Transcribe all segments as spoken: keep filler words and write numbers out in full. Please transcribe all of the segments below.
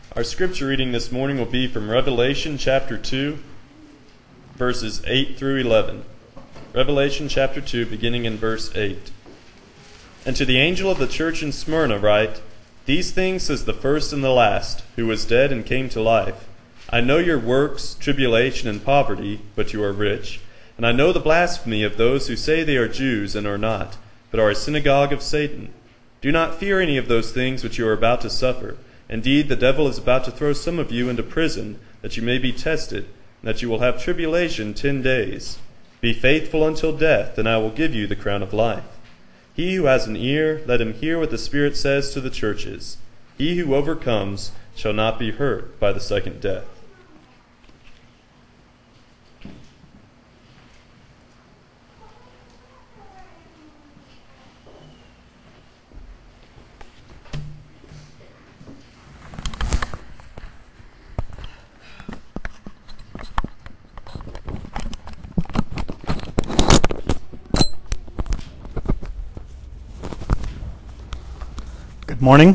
Our scripture reading this morning will be from Revelation chapter two, verses eight through eleven. Revelation chapter two, beginning in verse eight. And to the angel of the church in Smyrna write, These things says the first and the last, who was dead and came to life. I know your works, tribulation, and poverty, but you are rich. And I know the blasphemy of those who say they are Jews and are not, but are a synagogue of Satan. Do not fear any of those things which you are about to suffer. Indeed, the devil is about to throw some of you into prison, that you may be tested, and that you will have tribulation ten days. Be faithful until death, and I will give you the crown of life. He who has an ear, let him hear what the Spirit says to the churches. He who overcomes shall not be hurt by the second death. Good morning.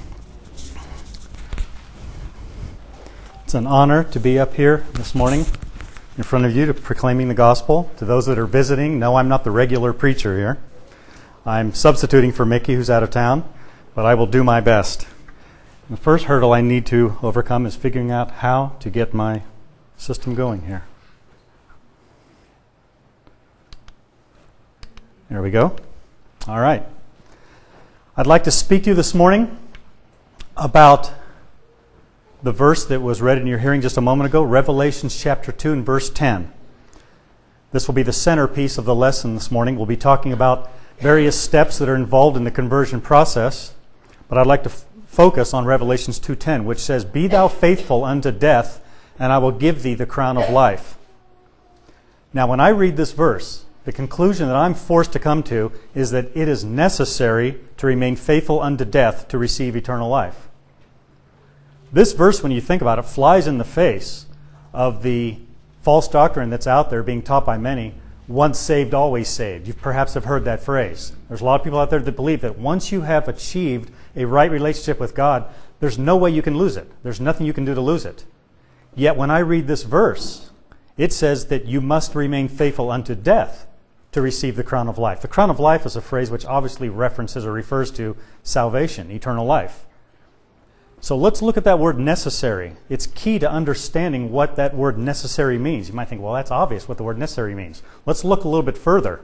It's an honor to be up here this morning in front of you to proclaiming the gospel. To those that are visiting, no, I'm not the regular preacher here. I'm substituting for Mickey, who's out of town, but I will do my best. The first hurdle I need to overcome is figuring out how to get my system going here. There we go. All right. I'd like to speak to you this morning about the verse that was read in your hearing just a moment ago, Revelation chapter two and verse ten. This will be the centerpiece of the lesson this morning. We'll be talking about various steps that are involved in the conversion process, but I'd like to f- focus on Revelation two ten, which says, Be thou faithful unto death, and I will give thee the crown of life. Now, when I read this verse, the conclusion that I'm forced to come to is that it is necessary to remain faithful unto death to receive eternal life. This verse, when you think about it, flies in the face of the false doctrine that's out there being taught by many, once saved, always saved. You perhaps have heard that phrase. There's a lot of people out there that believe that once you have achieved a right relationship with God, there's no way you can lose it. There's nothing you can do to lose it. Yet when I read this verse, it says that you must remain faithful unto death to receive the crown of life. The crown of life is a phrase which obviously references or refers to salvation, eternal life. So let's look at that word necessary. It's key to understanding what that word necessary means. You might think, well, that's obvious what the word necessary means. Let's look a little bit further.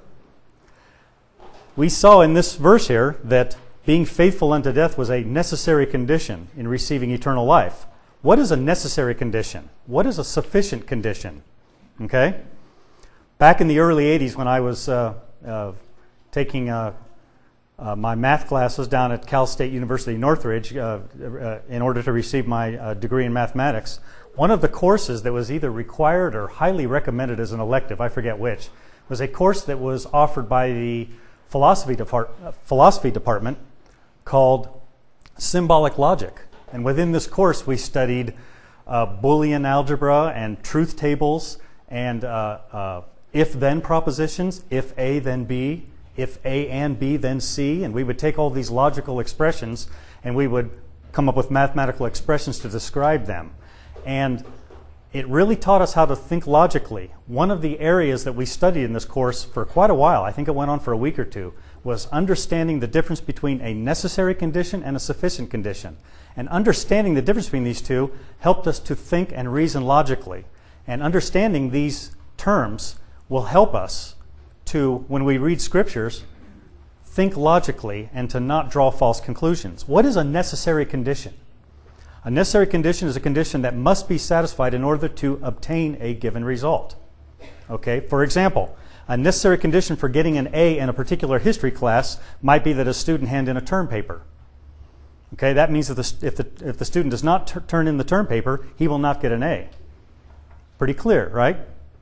We saw in this verse here that being faithful unto death was a necessary condition in receiving eternal life. What is a necessary condition? What is a sufficient condition? Okay? Back in the early eighties, when I was uh, uh, taking uh, uh, my math classes down at Cal State University Northridge uh, uh, in order to receive my uh, degree in mathematics, one of the courses that was either required or highly recommended as an elective, I forget which, was a course that was offered by the philosophy, depart- uh, philosophy department called Symbolic Logic. And within this course, we studied uh, Boolean algebra and truth tables and uh, uh, if-then propositions, if A, then B, if A and B, then C, and we would take all these logical expressions and we would come up with mathematical expressions to describe them. And it really taught us how to think logically. One of the areas that we studied in this course for quite a while, I think it went on for a week or two, was understanding the difference between a necessary condition and a sufficient condition. And understanding the difference between these two helped us to think and reason logically. And understanding these terms will help us to, when we read scriptures, think logically and to not draw false conclusions. What is a necessary condition? A necessary condition is a condition that must be satisfied in order to obtain a given result. Okay, for example, a necessary condition for getting an A in a particular history class might be that a student hand in a term paper. Okay, that means that the, if, the, if the student does not t- turn in the term paper, he will not get an A. Pretty clear, right?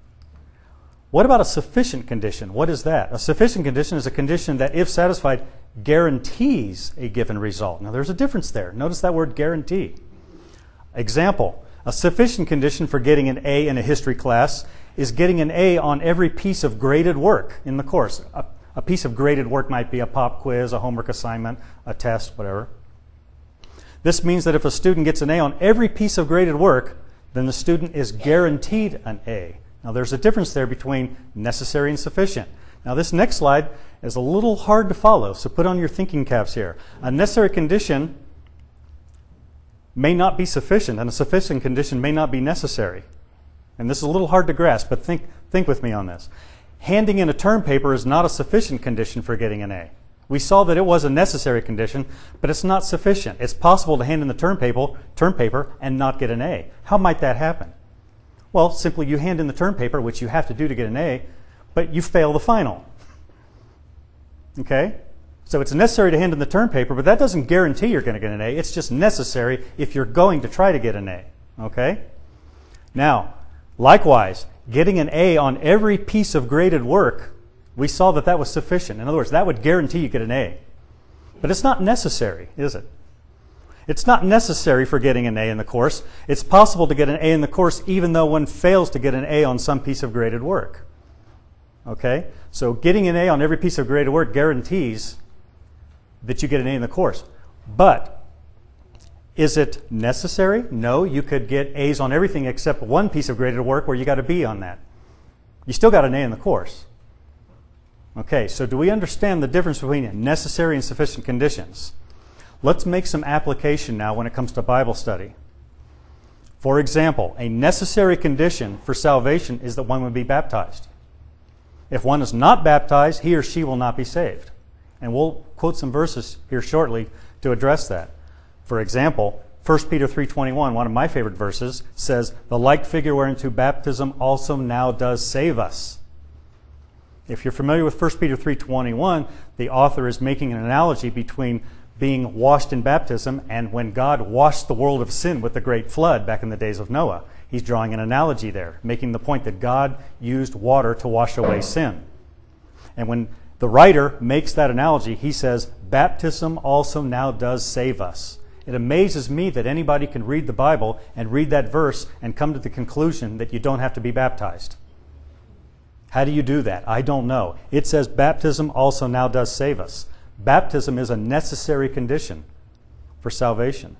What about a sufficient condition? What is that? A sufficient condition is a condition that, if satisfied, guarantees a given result. Now, there's a difference there. Notice that word guarantee. Example, a sufficient condition for getting an A in a history class is getting an A on every piece of graded work in the course. A, a piece of graded work might be a pop quiz, a homework assignment, a test, whatever. This means that if a student gets an A on every piece of graded work, then the student is guaranteed an A. Now there's a difference there between necessary and sufficient. Now this next slide is a little hard to follow, so put on your thinking caps here. A necessary condition may not be sufficient, and a sufficient condition may not be necessary. And this is a little hard to grasp, but think, think with me on this. Handing in a term paper is not a sufficient condition for getting an A. We saw that it was a necessary condition, but it's not sufficient. It's possible to hand in the term paper, term paper and not get an A. How might that happen? Well, simply you hand in the term paper, which you have to do to get an A, but you fail the final. Okay? So it's necessary to hand in the term paper, but that doesn't guarantee you're going to get an A. It's just necessary if you're going to try to get an A. Okay? Now, likewise, getting an A on every piece of graded work, we saw that that was sufficient. In other words, that would guarantee you get an A. But it's not necessary, is it? It's not necessary for getting an A in the course. It's possible to get an A in the course even though one fails to get an A on some piece of graded work. Okay? So getting an A on every piece of graded work guarantees that you get an A in the course. But is it necessary? No, you could get A's on everything except one piece of graded work where you got a B on that. You still got an A in the course. Okay, so do we understand the difference between necessary and sufficient conditions? Let's make some application now when it comes to Bible study. For example, a necessary condition for salvation is that one would be baptized. If one is not baptized, he or she will not be saved. And we'll quote some verses here shortly to address that. For example, First Peter three twenty-one, one of my favorite verses, says, "The like figure whereunto baptism also now does save us." If you're familiar with First Peter three twenty-one, the author is making an analogy between being washed in baptism and when God washed the world of sin with the great flood back in the days of Noah. He's drawing an analogy there, making the point that God used water to wash away sin. And when the writer makes that analogy, he says, baptism also now does save us. It amazes me that anybody can read the Bible and read that verse and come to the conclusion that you don't have to be baptized. How do you do that? I don't know. It says baptism also now does save us. Baptism is a necessary condition for salvation.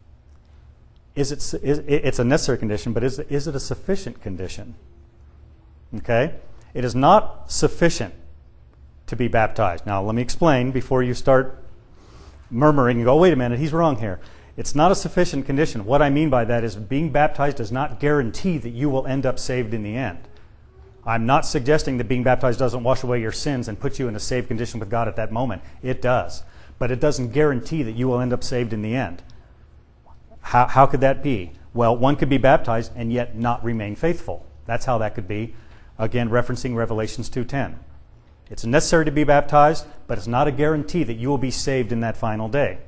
Is it, is, it's a necessary condition, but is, is it a sufficient condition? Okay? It is not sufficient to be baptized. Now, let me explain before you start murmuring and go, wait a minute, he's wrong here. It's not a sufficient condition. What I mean by that is being baptized does not guarantee that you will end up saved in the end. I'm not suggesting that being baptized doesn't wash away your sins and put you in a saved condition with God at that moment. It does. But it doesn't guarantee that you will end up saved in the end. How, how could that be? Well, one could be baptized and yet not remain faithful. That's how that could be. Again, referencing Revelations two ten. It's necessary to be baptized, but it's not a guarantee that you will be saved in that final day.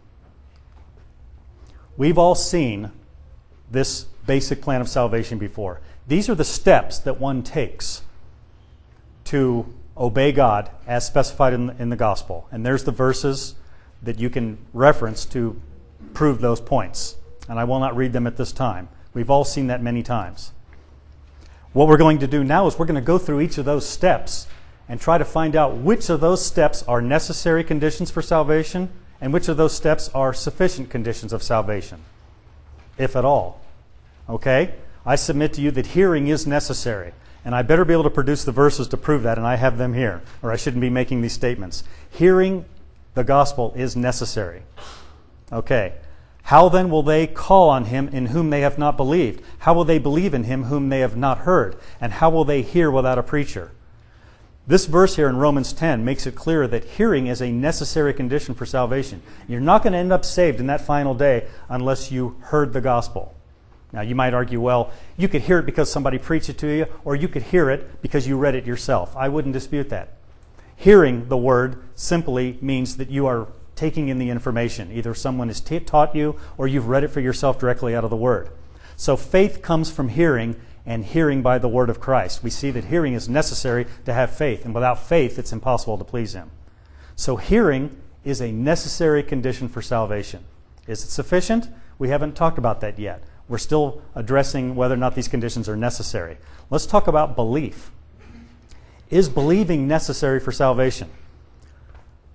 We've all seen this basic plan of salvation before. These are the steps that one takes to obey God as specified in, in the gospel. And there's the verses that you can reference to prove those points. And I will not read them at this time. We've all seen that many times. What we're going to do now is we're going to go through each of those steps and try to find out which of those steps are necessary conditions for salvation and which of those steps are sufficient conditions of salvation, if at all. Okay? I submit to you that hearing is necessary, and I better be able to produce the verses to prove that, and I have them here, or I shouldn't be making these statements. Hearing the gospel is necessary. Okay. How then will they call on him in whom they have not believed? How will they believe in him whom they have not heard? And how will they hear without a preacher? This verse here in Romans ten makes it clear that hearing is a necessary condition for salvation. You're not going to end up saved in that final day unless you heard the gospel. Now, you might argue, well, you could hear it because somebody preached it to you, or you could hear it because you read it yourself. I wouldn't dispute that. Hearing the word simply means that you are taking in the information. Either someone has t- taught you, or you've read it for yourself directly out of the word. So faith comes from hearing, and hearing by the word of Christ. We see that hearing is necessary to have faith, and without faith, it's impossible to please him. So hearing is a necessary condition for salvation. Is it sufficient? We haven't talked about that yet. We're still addressing whether or not these conditions are necessary. Let's talk about belief. Is believing necessary for salvation?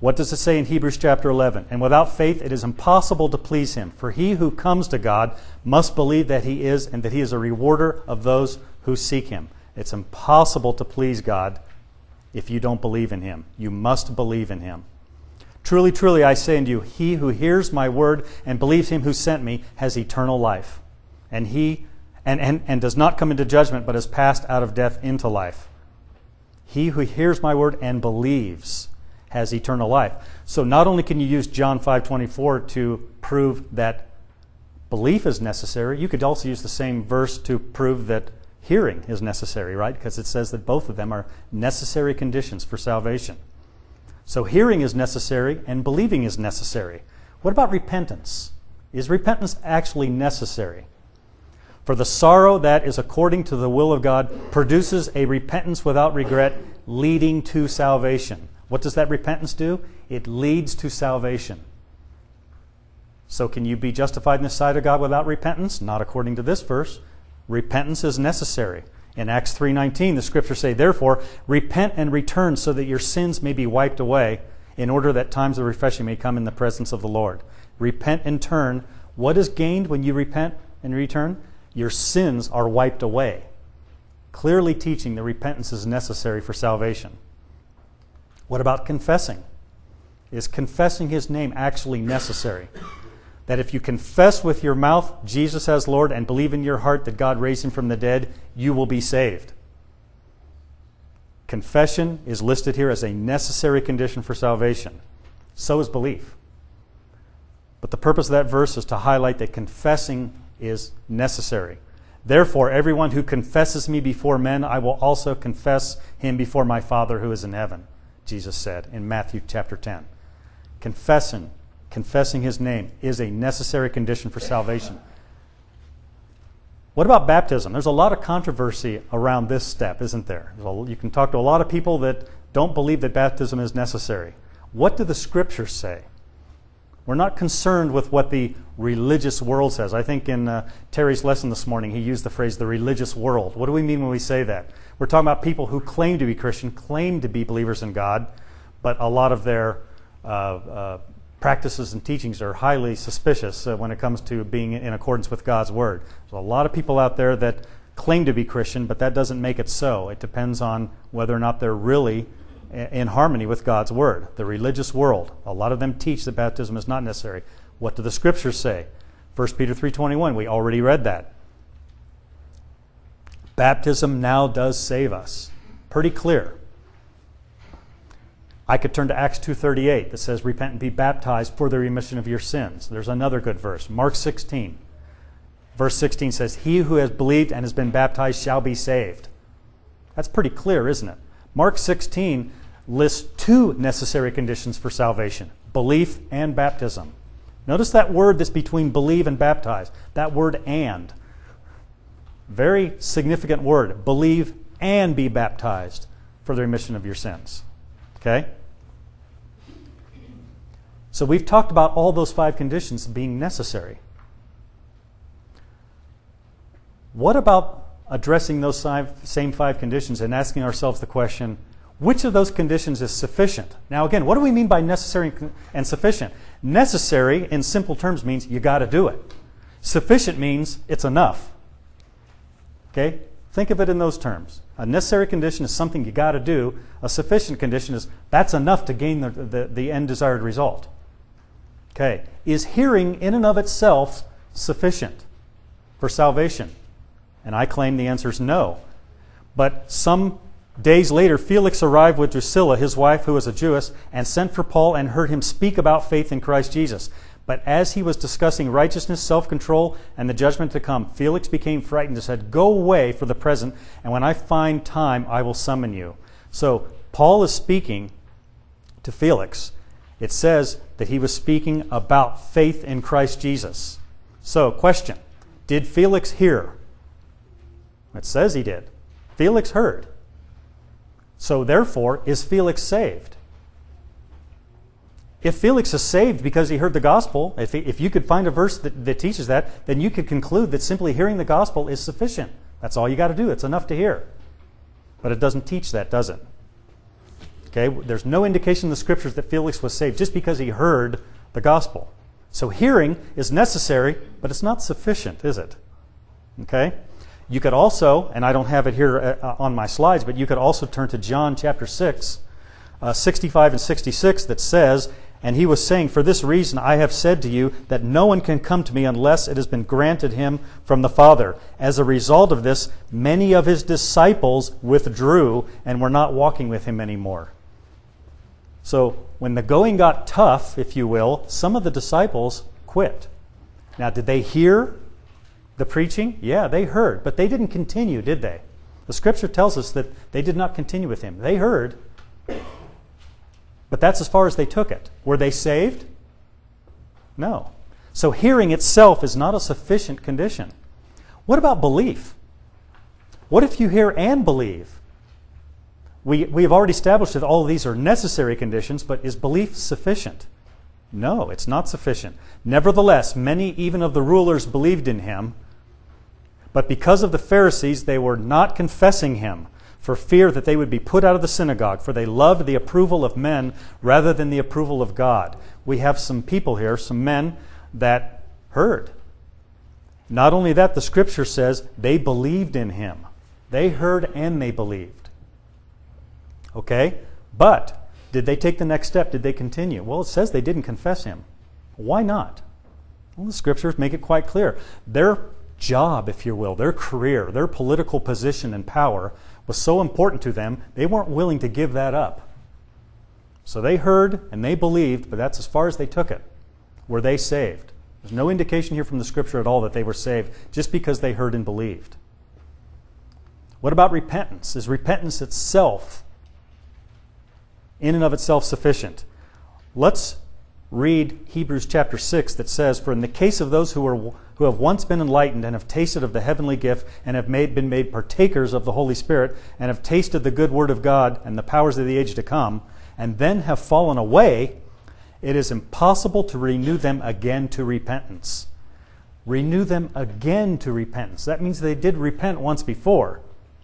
What does it say in Hebrews chapter eleven? And without faith it is impossible to please him. For he who comes to God must believe that he is, and that he is a rewarder of those who seek him. It's impossible to please God if you don't believe in him. You must believe in him. Truly, truly, I say unto you, he who hears my word and believes him who sent me has eternal life. And he and, and, and does not come into judgment, but is passed out of death into life. He who hears my word and believes has eternal life. So not only can you use John five twenty-four to prove that belief is necessary, you could also use the same verse to prove that hearing is necessary, right? Because it says that both of them are necessary conditions for salvation. So hearing is necessary and believing is necessary. What about repentance? Is repentance actually necessary? For the sorrow that is according to the will of God produces a repentance without regret, leading to salvation. What does that repentance do? It leads to salvation. So can you be justified in the sight of God without repentance? Not according to this verse. Repentance is necessary. In Acts three nineteen, the scriptures say, therefore, repent and return so that your sins may be wiped away, in order that times of refreshing may come in the presence of the Lord. Repent and turn. What is gained when you repent and return? Your sins are wiped away. Clearly teaching that repentance is necessary for salvation. What about confessing? Is confessing his name actually necessary? That if you confess with your mouth Jesus as Lord and believe in your heart that God raised him from the dead, you will be saved. Confession is listed here as a necessary condition for salvation. So is belief. But the purpose of that verse is to highlight that confessing is necessary. Therefore, everyone who confesses me before men, I will also confess him before my Father who is in heaven, Jesus said in Matthew chapter ten. Confessing, confessing his name is a necessary condition for salvation. What about baptism? There's a lot of controversy around this step, isn't there? You can talk to a lot of people that don't believe that baptism is necessary. What do the scriptures say? We're not concerned with what the religious world says. I think in uh, Terry's lesson this morning, he used the phrase, the religious world. What do we mean when we say that? We're talking about people who claim to be Christian, claim to be believers in God, but a lot of their uh, uh, practices and teachings are highly suspicious uh, when it comes to being in accordance with God's Word. There's a lot of people out there that claim to be Christian, but that doesn't make it so. It depends on whether or not they're really in harmony with God's Word. The religious world, a lot of them teach that baptism is not necessary. What do the Scriptures say? First Peter three twenty-one, we already read that. Baptism now does save us. Pretty clear. I could turn to Acts two thirty-eight that says, repent and be baptized for the remission of your sins. There's another good verse. Mark sixteen. Verse sixteen says, he who has believed and has been baptized shall be saved. That's pretty clear, isn't it? Mark sixteen lists two necessary conditions for salvation, belief and baptism. Notice that word that's between believe and baptize. That word and. Very significant word. Believe and be baptized for the remission of your sins. Okay? So we've talked about all those five conditions being necessary. What about addressing those same five conditions and asking ourselves the question, which of those conditions is sufficient? Now again, what do we mean by necessary and sufficient? Necessary, in simple terms, means you got to do it. Sufficient means it's enough. Okay? Think of it in those terms. A necessary condition is something you got to do. A sufficient condition is that's enough to gain the, the, the end desired result. Okay. Is hearing in and of itself sufficient for salvation? And I claim the answer is no. But some days later, Felix arrived with Drusilla, his wife, who was a Jewess, and sent for Paul and heard him speak about faith in Christ Jesus. But as he was discussing righteousness, self-control, and the judgment to come, Felix became frightened and said, go away for the present, and when I find time, I will summon you. So Paul is speaking to Felix. It says that he was speaking about faith in Christ Jesus. So, question, did Felix hear? It says he did. Felix heard. So therefore, is Felix saved? If Felix is saved because he heard the gospel, if, he, if you could find a verse that, that teaches that, then you could conclude that simply hearing the gospel is sufficient. That's all you got to do. It's enough to hear. But it doesn't teach that, does it? Okay, there's no indication in the Scriptures that Felix was saved just because he heard the gospel. So hearing is necessary, but it's not sufficient, is it? Okay? You could also, and I don't have it here uh, on my slides, but you could also turn to John chapter six, uh, sixty-five and sixty-six, that says, "And he was saying, for this reason I have said to you that no one can come to me unless it has been granted him from the Father. As a result of this, many of his disciples withdrew and were not walking with him anymore." So when the going got tough, if you will, some of the disciples quit. Now, did they hear the preaching? Yeah, they heard, but they didn't continue, did they? The Scripture tells us that they did not continue with him. They heard, but that's as far as they took it. Were they saved? No. So hearing itself is not a sufficient condition. What about belief? What if you hear and believe? We, we have already established that all of these are necessary conditions, but is belief sufficient? No, it's not sufficient. Nevertheless, many even of the rulers believed in him, but because of the Pharisees, they were not confessing him for fear that they would be put out of the synagogue, for they loved the approval of men rather than the approval of God. We have some people here, some men that heard. Not only that, the Scripture says they believed in him. They heard and they believed. Okay? But did they take the next step? Did they continue? Well, it says they didn't confess him. Why not? Well, the Scriptures make it quite clear. Their job, if you will, their career, their political position and power was so important to them, they weren't willing to give that up. So they heard and they believed, but that's as far as they took it. Were they saved? There's no indication here from the Scripture at all that they were saved just because they heard and believed. What about repentance? Is repentance itself, in and of itself, sufficient? Let's read Hebrews chapter six that says, "For in the case of those who are who have once been enlightened and have tasted of the heavenly gift and have made, been made partakers of the Holy Spirit and have tasted the good word of God and the powers of the age to come, and then have fallen away, it is impossible to renew them again to repentance." Renew them again to repentance. That means they did repent once before.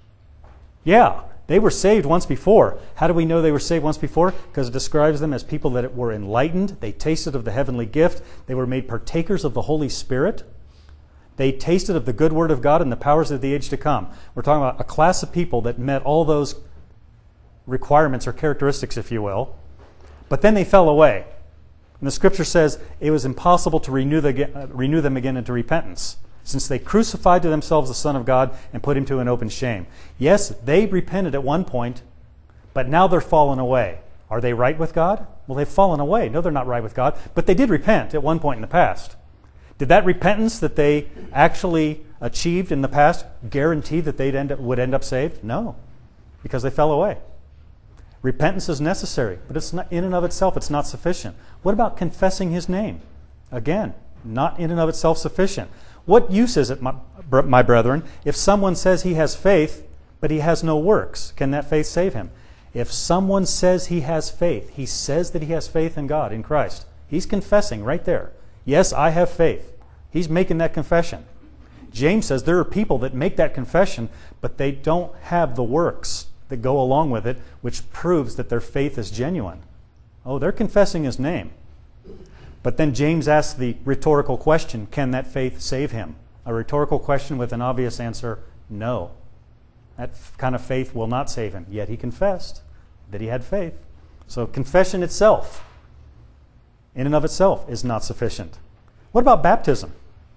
Yeah, they were saved once before. How do we know they were saved once before? Because it describes them as people that were enlightened. They tasted of the heavenly gift. They were made partakers of the Holy Spirit. They tasted of the good word of God and the powers of the age to come. We're talking about a class of people that met all those requirements or characteristics, if you will. But then they fell away. And the Scripture says it was impossible to renew, the, uh, renew them again into repentance, since they crucified to themselves the Son of God and put him to an open shame. Yes, they repented at one point, but now they're fallen away. Are they right with God? Well, they've fallen away. No, they're not right with God, but they did repent at one point in the past. Did that repentance that they actually achieved in the past guarantee that they would end up saved? No, because they fell away. Repentance is necessary, but it's not, in and of itself, it's not sufficient. What about confessing his name? Again, not in and of itself sufficient. What use is it, my, my brethren, if someone says he has faith, but he has no works? Can that faith save him? If someone says he has faith, he says that he has faith in God, in Christ. He's confessing right there. Yes, I have faith. He's making that confession. James says there are people that make that confession, but they don't have the works that go along with it, which proves that their faith is genuine. Oh, they're confessing his name. But then James asks the rhetorical question, can that faith save him? A rhetorical question with an obvious answer, no. That kind of faith will not save him. Yet he confessed that he had faith. So confession itself, in and of itself, is not sufficient. What about baptism?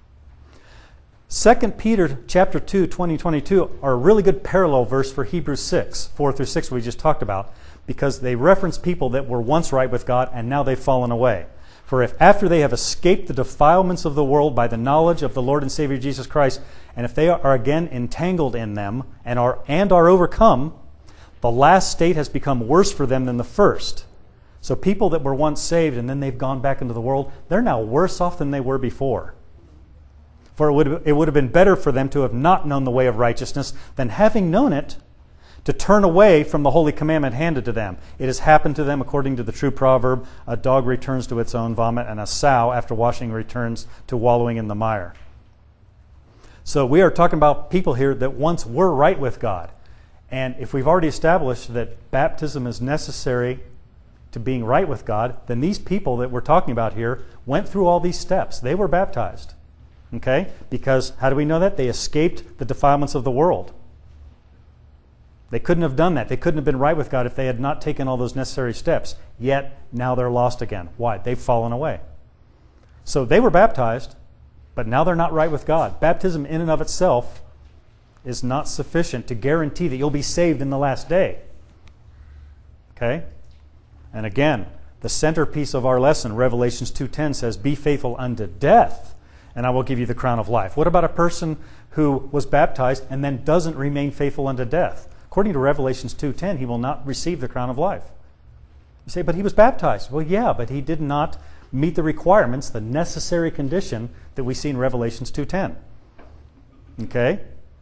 Second Peter chapter two, twenty, twenty-two are a really good parallel verse for Hebrews six, four through six we just talked about, because they reference people that were once right with God and now they've fallen away. For if after they have escaped the defilements of the world by the knowledge of the Lord and Savior Jesus Christ, and if they are again entangled in them and are and are overcome, the last state has become worse for them than the first. So people that were once saved and then they've gone back into the world, they're now worse off than they were before. For it would, it would have been better for them to have not known the way of righteousness than, having known it, to turn away from the holy commandment handed to them. It has happened to them according to the true proverb, a dog returns to its own vomit, and a sow after washing returns to wallowing in the mire. So we are talking about people here that once were right with God. And if we've already established that baptism is necessary to being right with God, then these people that we're talking about here went through all these steps. They were baptized. Okay? Because how do we know that? They escaped the defilements of the world. They couldn't have done that. They couldn't have been right with God if they had not taken all those necessary steps. Yet, now they're lost again. Why? They've fallen away. So they were baptized, but now they're not right with God. Baptism in and of itself is not sufficient to guarantee that you'll be saved in the last day. Okay? And again, the centerpiece of our lesson, Revelations two ten, says, "Be faithful unto death, and I will give you the crown of life." What about a person who was baptized and then doesn't remain faithful unto death? According to Revelations two ten, he will not receive the crown of life. You say, but he was baptized. Well, yeah, but he did not meet the requirements, the necessary condition that we see in Revelations two ten. Okay?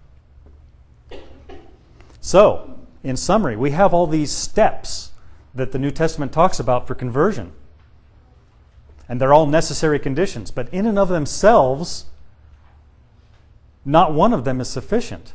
So, in summary, we have all these steps that the New Testament talks about for conversion. And they're all necessary conditions. But in and of themselves, not one of them is sufficient.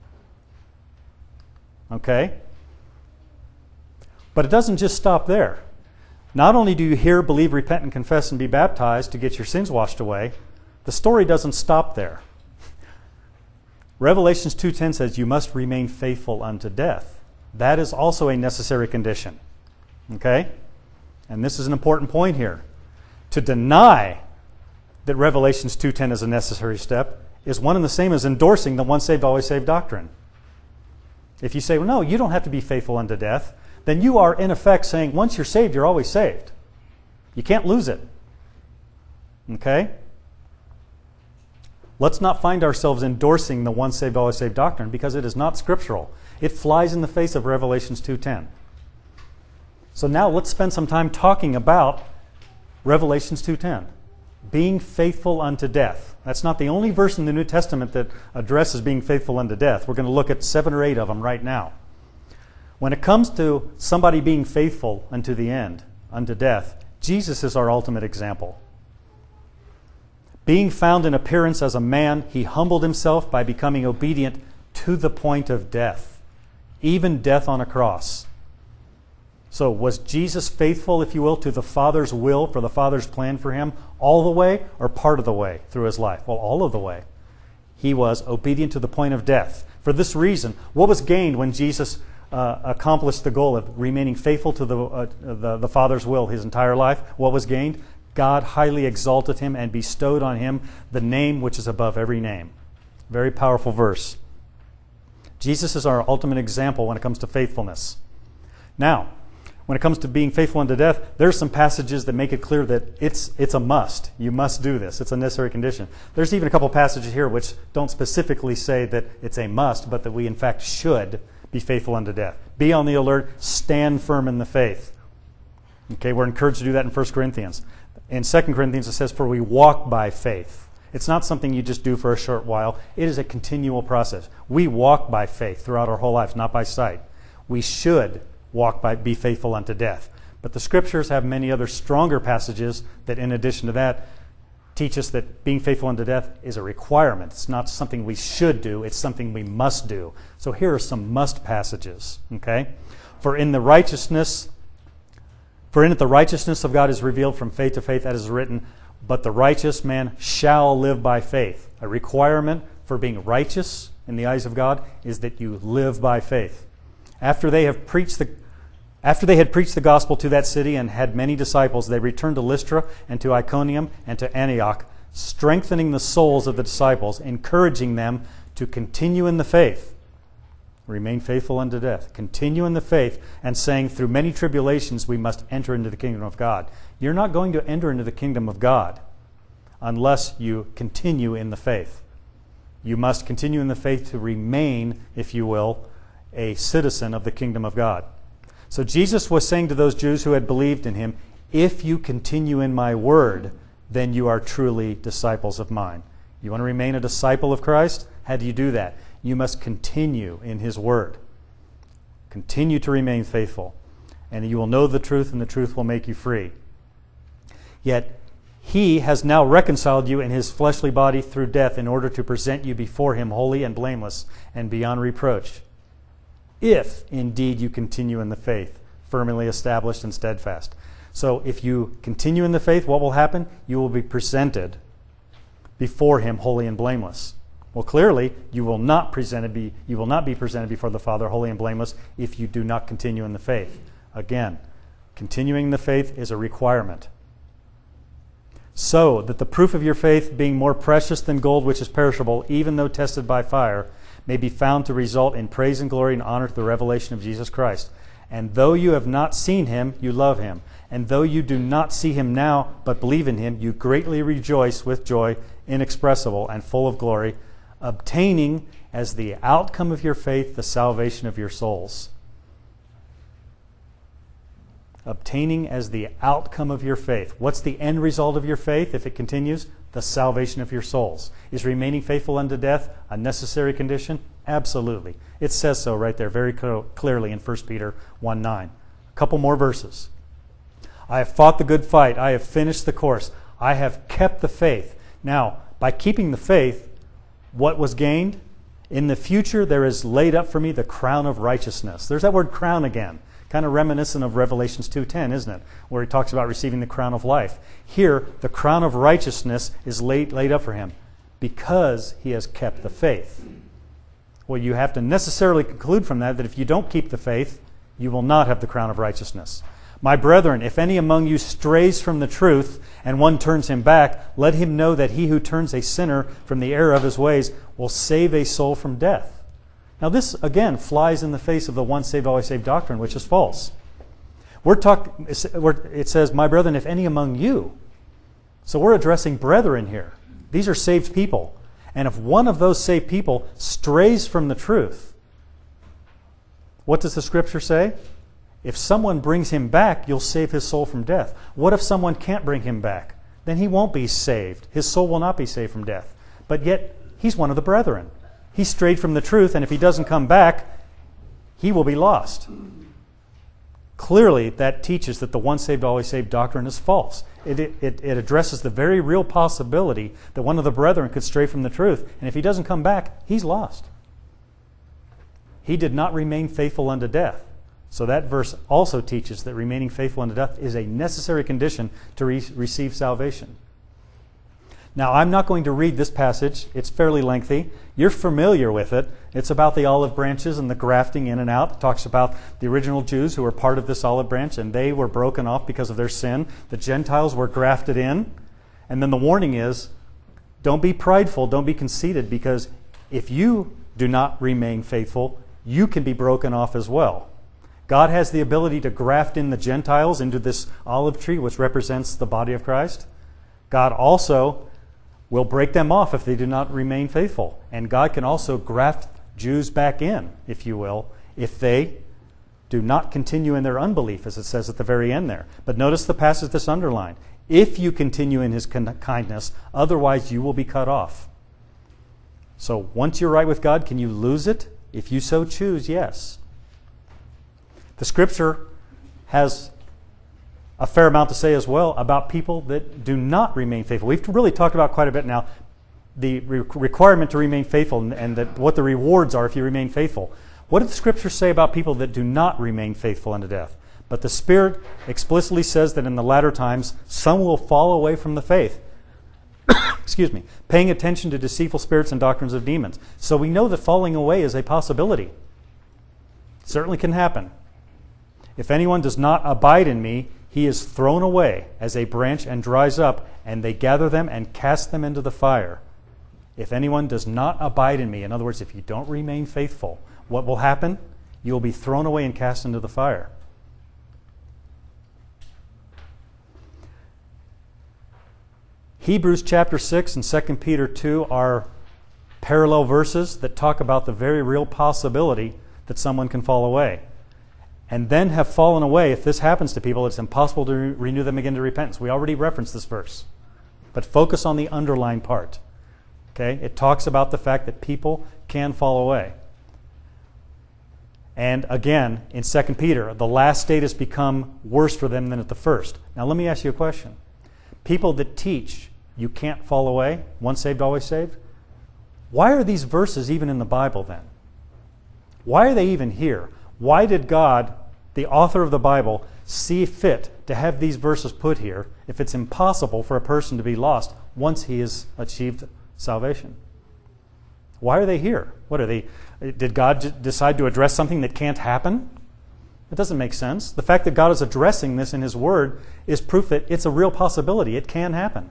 Okay? But it doesn't just stop there. Not only do you hear, believe, repent, and confess, and be baptized to get your sins washed away, the story doesn't stop there. Revelations two ten says you must remain faithful unto death. That is also a necessary condition. Okay? And this is an important point here. To deny that Revelations two ten is a necessary step is one and the same as endorsing the once saved, always saved doctrine. If you say, well, no, you don't have to be faithful unto death, then you are in effect saying once you're saved, you're always saved. You can't lose it. Okay? Let's not find ourselves endorsing the once saved, always saved doctrine because it is not scriptural. It flies in the face of Revelations two ten. So now let's spend some time talking about Revelations two ten. Being faithful unto death. That's not the only verse in the New Testament that addresses being faithful unto death. We're going to look at seven or eight of them right now. When it comes to somebody being faithful unto the end, unto death, Jesus is our ultimate example. Being found in appearance as a man, he humbled himself by becoming obedient to the point of death, even death on a cross. So was Jesus faithful, if you will, to the Father's will, for the Father's plan for him, all the way or part of the way through his life? Well, all of the way. He was obedient to the point of death. For this reason, what was gained when Jesus uh, accomplished the goal of remaining faithful to the, uh, the, the Father's will his entire life? What was gained? God highly exalted him and bestowed on him the name which is above every name. Very powerful verse. Jesus is our ultimate example when it comes to faithfulness. Now, when it comes to being faithful unto death, there's some passages that make it clear that it's it's a must. You must do this. It's a necessary condition. There's even a couple passages here which don't specifically say that it's a must, but that we in fact should be faithful unto death. Be on the alert. Stand firm in the faith. Okay, we're encouraged to do that in First Corinthians. In Second Corinthians it says, for we walk by faith. It's not something you just do for a short while. It is a continual process. We walk by faith throughout our whole lives, not by sight. We should walk by, be faithful unto death. But the Scriptures have many other stronger passages that, in addition to that, teach us that being faithful unto death is a requirement. It's not something we should do. It's something we must do. So here are some must passages. Okay, for in the righteousness, for in it the righteousness of God is revealed from faith to faith, as is written, but the righteous man shall live by faith. A requirement for being righteous in the eyes of God is that you live by faith. After they have preached the After they had preached the gospel to that city and had many disciples, they returned to Lystra and to Iconium and to Antioch, strengthening the souls of the disciples, encouraging them to continue in the faith, remain faithful unto death, continue in the faith, and saying, through many tribulations we must enter into the kingdom of God. You're not going to enter into the kingdom of God unless you continue in the faith. You must continue in the faith to remain, if you will, a citizen of the kingdom of God. So Jesus was saying to those Jews who had believed in him, if you continue in my word, then you are truly disciples of mine. You want to remain a disciple of Christ? How do you do that? You must continue in his word. Continue to remain faithful. And you will know the truth, and the truth will make you free. Yet he has now reconciled you in his fleshly body through death in order to present you before him holy and blameless and beyond reproach. if indeed you continue in the faith, firmly established and steadfast. So if you continue in the faith, what will happen? You will be presented before him holy and blameless. Well, clearly, you will not presented be you will not be presented before the Father holy and blameless if you do not continue in the faith. Again, continuing in the faith is a requirement. So that the proof of your faith, being more precious than gold which is perishable, even though tested by fire, may be found to result in praise and glory and honor to the revelation of Jesus Christ. And though you have not seen him, you love him. And though you do not see him now, but believe in him, you greatly rejoice with joy inexpressible and full of glory, obtaining as the outcome of your faith the salvation of your souls. Obtaining as the outcome of your faith. What's the end result of your faith if it continues? The salvation of your souls. Is remaining faithful unto death a necessary condition? Absolutely. It says so right there very clearly in First Peter one nine. A couple more verses. I have fought the good fight. I have finished the course. I have kept the faith. Now, by keeping the faith, what was gained? In the future, there is laid up for me the crown of righteousness. There's that word crown again. Kind of reminiscent of Revelations two ten, isn't it? Where he talks about receiving the crown of life. Here, the crown of righteousness is laid, laid up for him because he has kept the faith. Well, you have to necessarily conclude from that that if you don't keep the faith, you will not have the crown of righteousness. My brethren, if any among you strays from the truth, and one turns him back, let him know that he who turns a sinner from the error of his ways will save a soul from death. Now this, again, flies in the face of the once saved, always saved doctrine, which is false. We're talk, it says, my brethren, if any among you. So we're addressing brethren here. These are saved people. And if one of those saved people strays from the truth, what does the Scripture say? If someone brings him back, you'll save his soul from death. What if someone can't bring him back? Then he won't be saved. His soul will not be saved from death. But yet, he's one of the brethren. He strayed from the truth, and if he doesn't come back, he will be lost. Clearly, that teaches that the once saved, always saved doctrine is false. It, it, it addresses the very real possibility that one of the brethren could stray from the truth, and if he doesn't come back, he's lost. He did not remain faithful unto death. So that verse also teaches that remaining faithful unto death is a necessary condition to re- receive salvation. Now, I'm not going to read this passage. It's fairly lengthy. You're familiar with it. It's about the olive branches and the grafting in and out. It talks about the original Jews who were part of this olive branch, and they were broken off because of their sin. The Gentiles were grafted in. And then the warning is, don't be prideful, don't be conceited, because if you do not remain faithful, you can be broken off as well. God has the ability to graft in the Gentiles into this olive tree, which represents the body of Christ. God also will break them off if they do not remain faithful. And God can also graft Jews back in, if you will, if they do not continue in their unbelief, as it says at the very end there. But notice the passage that's underlined. If you continue in his kindness, otherwise you will be cut off. So once you're right with God, can you lose it? If you so choose, yes. The Scripture has a fair amount to say as well about people that do not remain faithful. We've really talked about quite a bit now the re- requirement to remain faithful and, and that what the rewards are if you remain faithful. What did the Scripture say about people that do not remain faithful unto death? But the Spirit explicitly says that in the latter times some will fall away from the faith. Excuse me. Paying attention to deceitful spirits and doctrines of demons. So we know that falling away is a possibility. It certainly can happen. If anyone does not abide in me, he is thrown away as a branch and dries up, and they gather them and cast them into the fire. If anyone does not abide in me, in other words, if you don't remain faithful, what will happen? You will be thrown away and cast into the fire. Hebrews chapter six and Second Peter two are parallel verses that talk about the very real possibility that someone can fall away. And then have fallen away. If this happens to people, it's impossible to re- renew them again to repentance. We already referenced this verse. But focus on the underlined part. Okay? It talks about the fact that people can fall away. And again, in Second Peter, the last state has become worse for them than at the first. Now let me ask you a question. People that teach you can't fall away, once saved, always saved, why are these verses even in the Bible then? Why are they even here? Why did God, the author of the Bible, see fit to have these verses put here if it's impossible for a person to be lost once he has achieved salvation? Why are they here? What are they? Did God decide to address something that can't happen? It doesn't make sense. The fact that God is addressing this in His Word is proof that it's a real possibility. It can happen.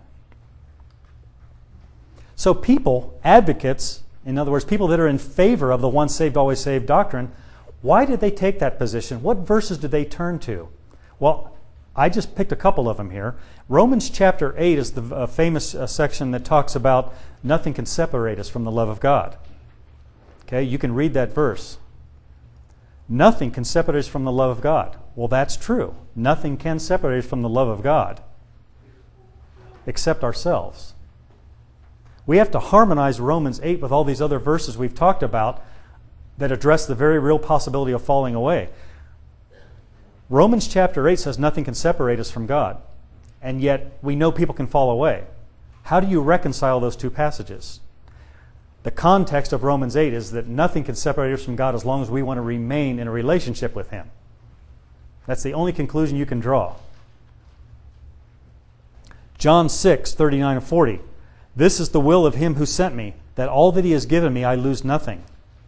So people, advocates, in other words, people that are in favor of the once saved, always saved doctrine, why did they take that position? What verses did they turn to? Well, I just picked a couple of them here. Romans chapter eight is the uh, famous uh, section that talks about nothing can separate us from the love of God. Okay, you can read that verse. Nothing can separate us from the love of God. Well, that's true. Nothing can separate us from the love of God except ourselves. We have to harmonize Romans eight with all these other verses we've talked about that address the very real possibility of falling away. Romans chapter eight says nothing can separate us from God, and yet we know people can fall away. How do you reconcile those two passages? The context of Romans eight is that nothing can separate us from God as long as we want to remain in a relationship with Him. That's the only conclusion you can draw. John six, thirty-nine and forty. This is the will of Him who sent me, that all that He has given me I lose nothing.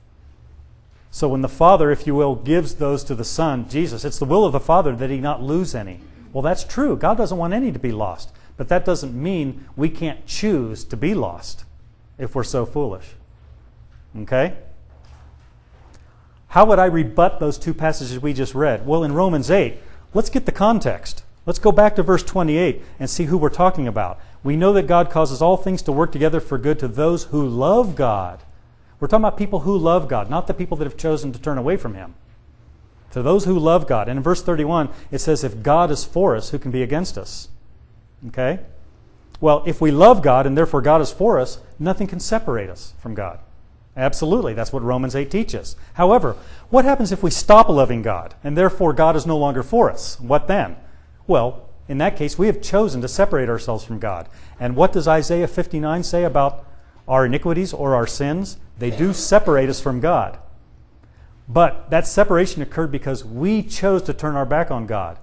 So when the Father, if you will, gives those to the Son, Jesus, it's the will of the Father that He not lose any. Well, that's true. God doesn't want any to be lost. But that doesn't mean we can't choose to be lost if we're so foolish. Okay? How would I rebut those two passages we just read? Well, in Romans eight, let's get the context. Let's go back to verse twenty-eight and see who we're talking about. We know that God causes all things to work together for good to those who love God. We're talking about people who love God, not the people that have chosen to turn away from Him. To those who love God. And in verse thirty-one, it says, if God is for us, who can be against us? Okay? Well, if we love God and therefore God is for us, nothing can separate us from God. Absolutely. That's what Romans eight teaches. However, what happens if we stop loving God and therefore God is no longer for us? What then? Well, in that case, we have chosen to separate ourselves from God. And what does Isaiah fifty-nine say about our iniquities or our sins? They do separate us from God. But that separation occurred because we chose to turn our back on God.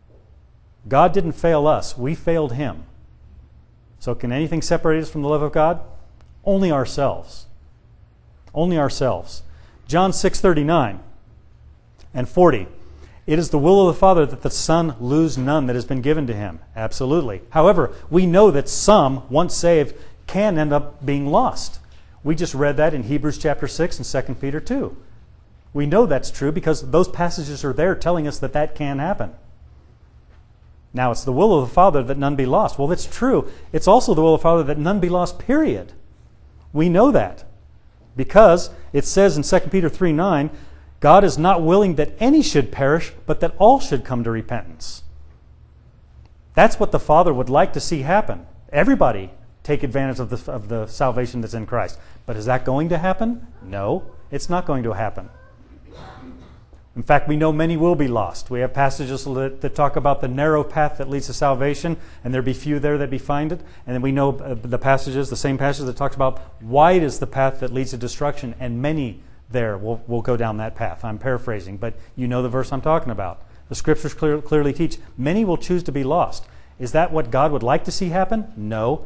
God didn't fail us. We failed Him. So can anything separate us from the love of God? Only ourselves. Only ourselves. John six, thirty-nine and forty. It is the will of the Father that the Son lose none that has been given to Him. Absolutely. However, we know that some, once saved, can end up being lost. We just read that in Hebrews chapter six and Second Peter two. We know that's true because those passages are there telling us that that can happen. Now, it's the will of the Father that none be lost. Well, that's true. It's also the will of the Father that none be lost, period. We know that because it says in Second Peter three nine, God is not willing that any should perish, but that all should come to repentance. That's what the Father would like to see happen. Everybody take advantage of the, of the salvation that's in Christ. But is that going to happen? No, it's not going to happen. In fact, we know many will be lost. We have passages that, that talk about the narrow path that leads to salvation, and there be few there that be find it. And then we know uh, the passages, the same passage that talks about wide is the path that leads to destruction, and many there will, will go down that path. I'm paraphrasing, but you know the verse I'm talking about. The Scriptures clear, clearly teach many will choose to be lost. Is that what God would like to see happen? No.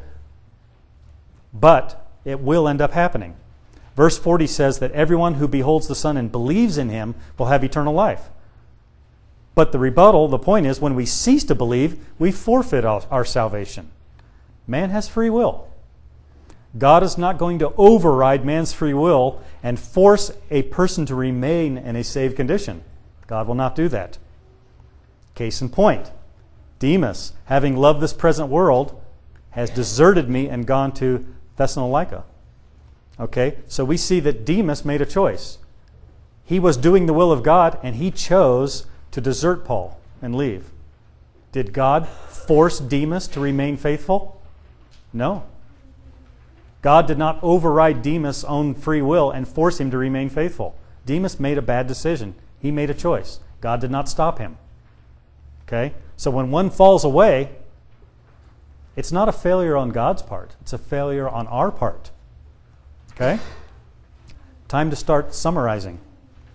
But it will end up happening. Verse forty says that everyone who beholds the Son and believes in Him will have eternal life. But the rebuttal, the point is, when we cease to believe, we forfeit our salvation. Man has free will. God is not going to override man's free will and force a person to remain in a saved condition. God will not do that. Case in point, Demas, having loved this present world, has deserted me and gone to Thessalonica. Okay, so we see that Demas made a choice. He was doing the will of God, and he chose to desert Paul and leave. Did God force Demas to remain faithful? No. God did not override Demas' own free will and force him to remain faithful. Demas made a bad decision. He made a choice. God did not stop him. Okay? So when one falls away, it's not a failure on God's part. It's a failure on our part. Okay? Time to start summarizing.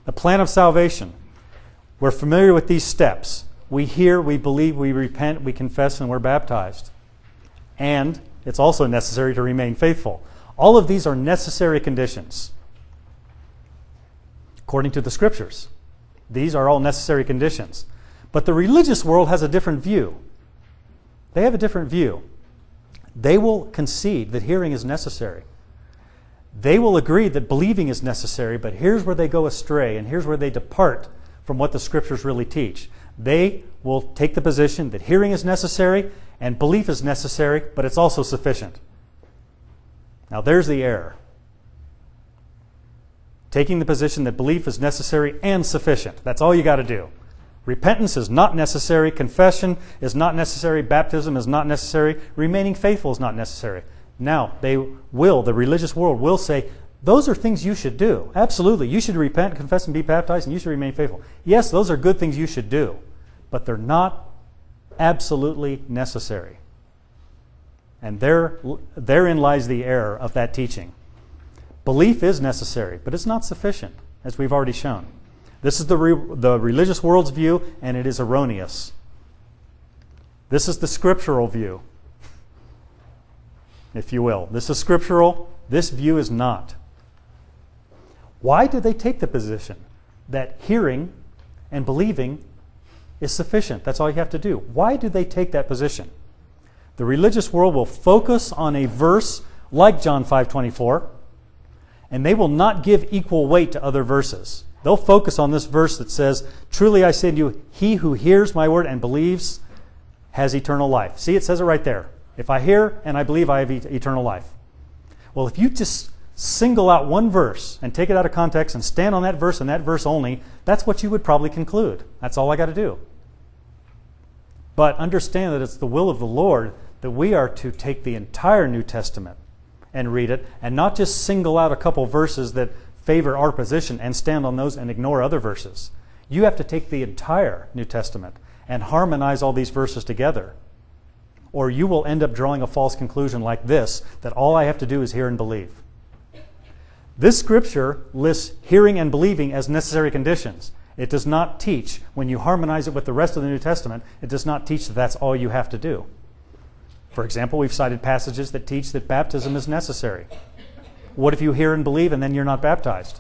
The plan of salvation. We're familiar with these steps. We hear, we believe, we repent, we confess, and we're baptized. And it's also necessary to remain faithful. All of these are necessary conditions, according to the Scriptures. These are all necessary conditions. But the religious world has a different view. They have a different view. They will concede that hearing is necessary. They will agree that believing is necessary, but here's where they go astray, and here's where they depart from what the Scriptures really teach. They will take the position that hearing is necessary and belief is necessary, but it's also sufficient. Now there's the error. Taking the position that belief is necessary and sufficient. That's all you got to do. Repentance is not necessary. Confession is not necessary. Baptism is not necessary. Remaining faithful is not necessary. Now, they will, the religious world will say, those are things you should do. Absolutely. You should repent, confess, and be baptized, and you should remain faithful. Yes, those are good things you should do, but they're not absolutely necessary. And there, therein lies the error of that teaching. Belief is necessary, but it's not sufficient, as we've already shown. This is the, re- the religious world's view, and it is erroneous. This is the scriptural view, if you will. This is scriptural. This view is not. Why do they take the position that hearing and believing is sufficient? That's all you have to do. Why do they take that position? The religious world will focus on a verse like John five twenty-four, and they will not give equal weight to other verses. They'll focus on this verse that says, "Truly I say to you, he who hears my word and believes has eternal life." See, it says it right there. If I hear and I believe, I have e- eternal life. Well, if you just single out one verse and take it out of context and stand on that verse and that verse only, that's what you would probably conclude. That's all I got to do. But understand that it's the will of the Lord that we are to take the entire New Testament and read it, and not just single out a couple verses that favor our position and stand on those and ignore other verses. You have to take the entire New Testament and harmonize all these verses together, or you will end up drawing a false conclusion like this, that all I have to do is hear and believe. This scripture lists hearing and believing as necessary conditions. It does not teach, when you harmonize it with the rest of the New Testament, it does not teach that that's all you have to do. For example, we've cited passages that teach that baptism is necessary. What if you hear and believe and then you're not baptized?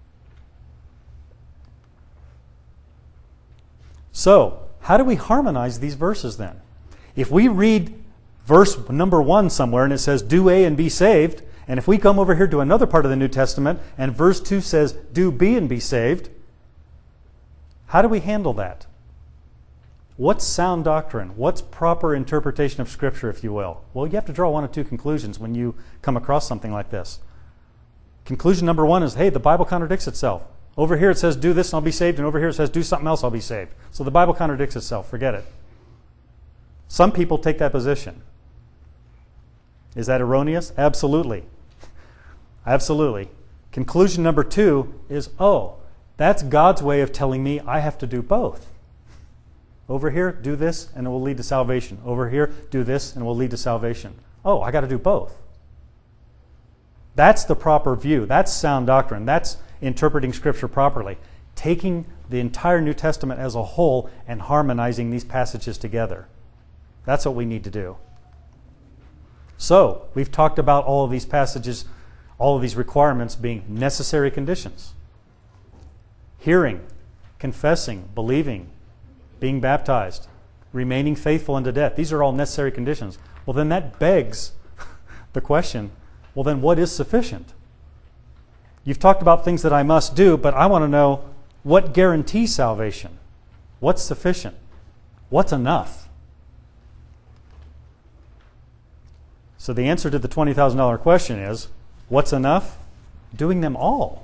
So, how do we harmonize these verses then? If we read verse number one somewhere and it says, do A and be saved, and if we come over here to another part of the New Testament and verse two says, do B and be saved, how do we handle that? What's sound doctrine? What's proper interpretation of Scripture, if you will? Well, you have to draw one of two conclusions when you come across something like this. Conclusion number one is, hey, the Bible contradicts itself. Over here it says, do this and I'll be saved, and over here it says, do something else, I'll be saved. So the Bible contradicts itself. Forget it. Some people take that position. Is that erroneous? Absolutely. Absolutely. Conclusion number two is, oh, that's God's way of telling me I have to do both. Over here, do this and it will lead to salvation. Over here, do this and it will lead to salvation. Oh, I got to do both. That's the proper view. That's sound doctrine. That's interpreting Scripture properly. Taking the entire New Testament as a whole and harmonizing these passages together. That's what we need to do. So, we've talked about all of these passages, all of these requirements being necessary conditions. Hearing, confessing, believing, being baptized, remaining faithful unto death. These are all necessary conditions. Well, then that begs the question, well, then what is sufficient? You've talked about things that I must do, but I want to know what guarantees salvation? What's sufficient? What's enough? So the answer to the twenty thousand dollars question is, what's enough? Doing them all.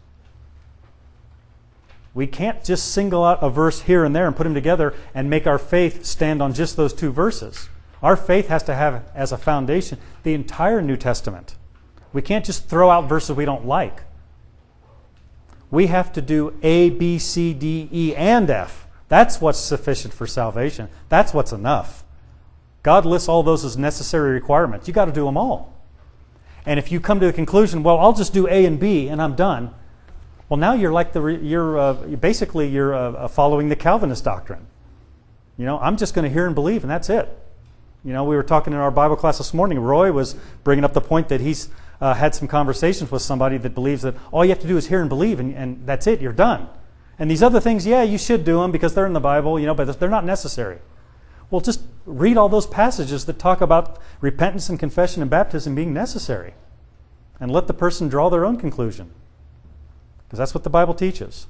We can't just single out a verse here and there and put them together and make our faith stand on just those two verses. Our faith has to have as a foundation the entire New Testament. We can't just throw out verses we don't like. We have to do A, B, C, D, E, and F. That's what's sufficient for salvation. That's what's enough. God lists all those as necessary requirements. You've got to do them all. And if you come to the conclusion, well, I'll just do A and B and I'm done. Well, now you're like the you're uh, basically you're uh, following the Calvinist doctrine. You know, I'm just going to hear and believe, and that's it. You know, we were talking in our Bible class this morning. Roy was bringing up the point that he's uh, had some conversations with somebody that believes that all you have to do is hear and believe, and, and that's it. You're done. And these other things, yeah, you should do them because they're in the Bible, you know, but they're not necessary. Well, just read all those passages that talk about repentance and confession and baptism being necessary, and let the person draw their own conclusion, because that's what the Bible teaches.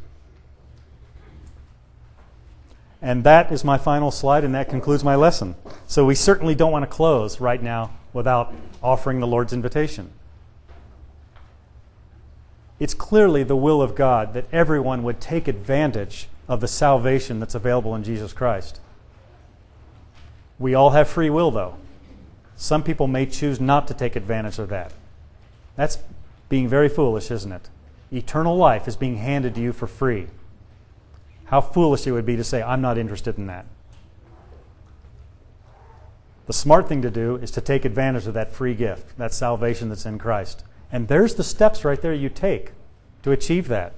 And that is my final slide, and that concludes my lesson. So we certainly don't want to close right now without offering the Lord's invitation. It's clearly the will of God that everyone would take advantage of the salvation that's available in Jesus Christ. We all have free will, though. Some people may choose not to take advantage of that. That's being very foolish, isn't it? Eternal life is being handed to you for free. How foolish it would be to say, I'm not interested in that. The smart thing to do is to take advantage of that free gift, that salvation that's in Christ. And there's the steps right there you take to achieve that.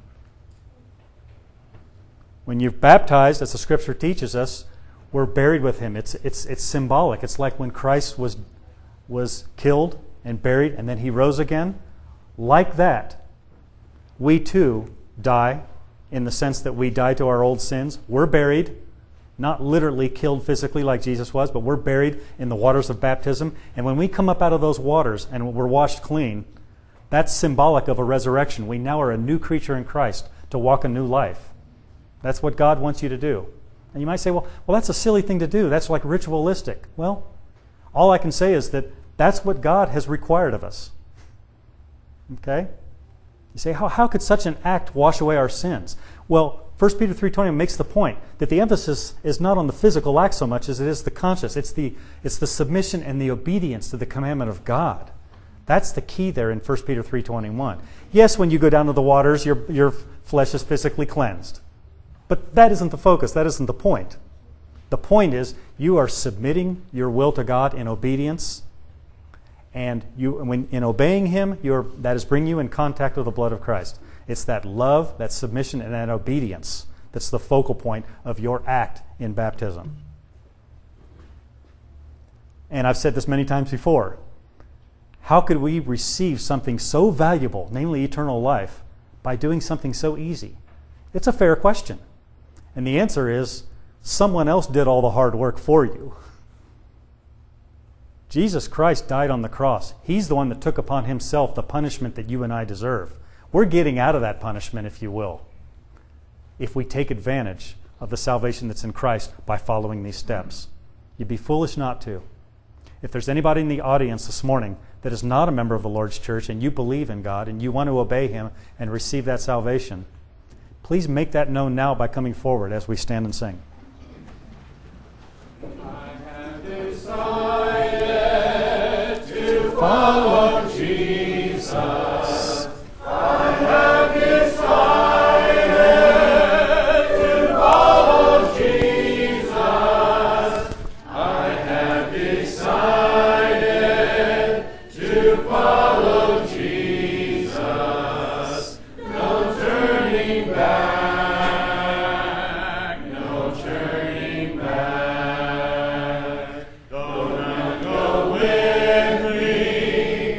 When you've baptized, as the Scripture teaches us, we're buried with Him. It's, it's, it's symbolic. It's like when Christ was, was killed and buried and then He rose again. Like that, we too die, in the sense that we die to our old sins. We're buried, not literally killed physically like Jesus was, but we're buried in the waters of baptism. And when we come up out of those waters and we're washed clean, that's symbolic of a resurrection. We now are a new creature in Christ to walk a new life. That's what God wants you to do. And you might say, well, well, that's a silly thing to do. That's like ritualistic. Well, all I can say is that that's what God has required of us. Okay? You say, how, how could such an act wash away our sins? Well, First Peter three twenty makes the point that the emphasis is not on the physical act so much as it is the conscious. It's the, it's the submission and the obedience to the commandment of God. That's the key there in First Peter three twenty-one. Yes, when you go down to the waters, your, your flesh is physically cleansed. But that isn't the focus. That isn't the point. The point is you are submitting your will to God in obedience, and you, when in obeying Him, you're, that is bringing you in contact with the blood of Christ. It's that love, that submission, and that obedience that's the focal point of your act in baptism. And I've said this many times before. How could we receive something so valuable, namely eternal life, by doing something so easy? It's a fair question. And the answer is, someone else did all the hard work for you. Jesus Christ died on the cross. He's the one that took upon Himself the punishment that you and I deserve. We're getting out of that punishment, if you will, if we take advantage of the salvation that's in Christ by following these steps. You'd be foolish not to. If there's anybody in the audience this morning that is not a member of the Lord's church and you believe in God and you want to obey Him and receive that salvation, please make that known now by coming forward as we stand and sing. I have decided to follow Jesus. I have decided to follow Jesus. I have decided to follow Jesus. No turning back, no turning back. Go now, go with me.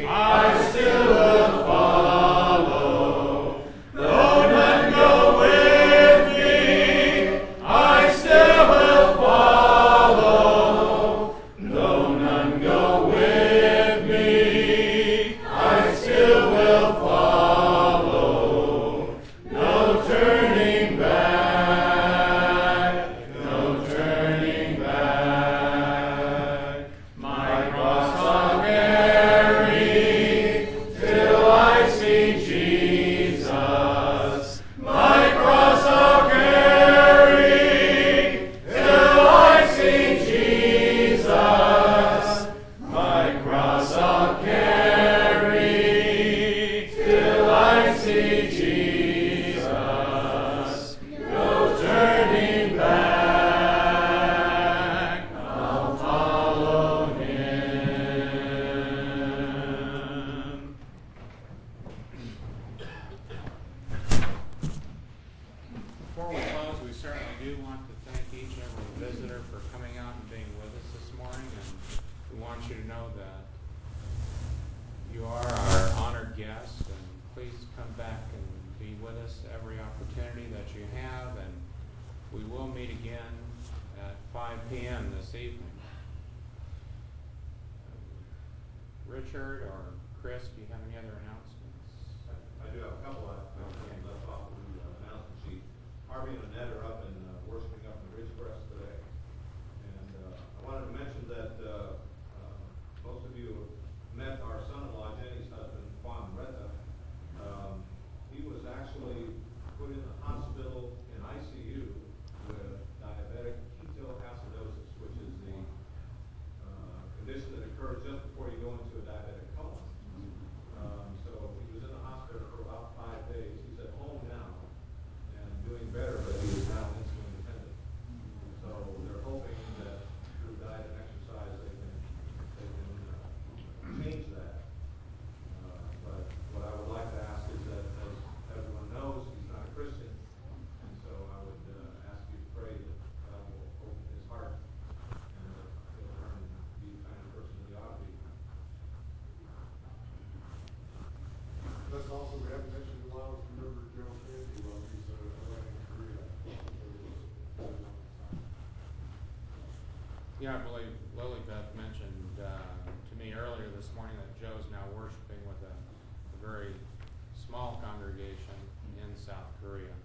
want you to know that you are our honored guest, and please come back and be with us every opportunity that you have, and we will meet again at five p.m. this evening. Richard or Chris, do you have any other announcements? I do have a couple of things left off of the uh, announcement sheet. Harvey and Annette are up and uh, worshiping up in the Ridge Crest today. And uh, I wanted to mention that uh, uh, most of you have met our son-in-law, Jenny's husband, Juan Reta. Um, he was actually put in the hospital in I C U with diabetic ketoacidosis, which is the uh, condition that occurs just before you go into a diabetic coma. Um, so he was in the hospital for about five days. He's at home now and doing better, but he is now insulin dependent. So they're hoping that through diet and exercise they can they can uh, change that. Uh, but what I would like to ask is that, as everyone knows, he's not a Christian, and so I would uh, ask you to pray that God will open his heart and that he'll learn to be the kind of person he ought to be. That's also, we haven't mentioned a lot of remember Joe Candy while he's uh, away in Korea. Yeah, I believe Lily Beth mentioned uh, to me earlier this morning that Joe's now worshiping with a, a very small congregation in South Korea.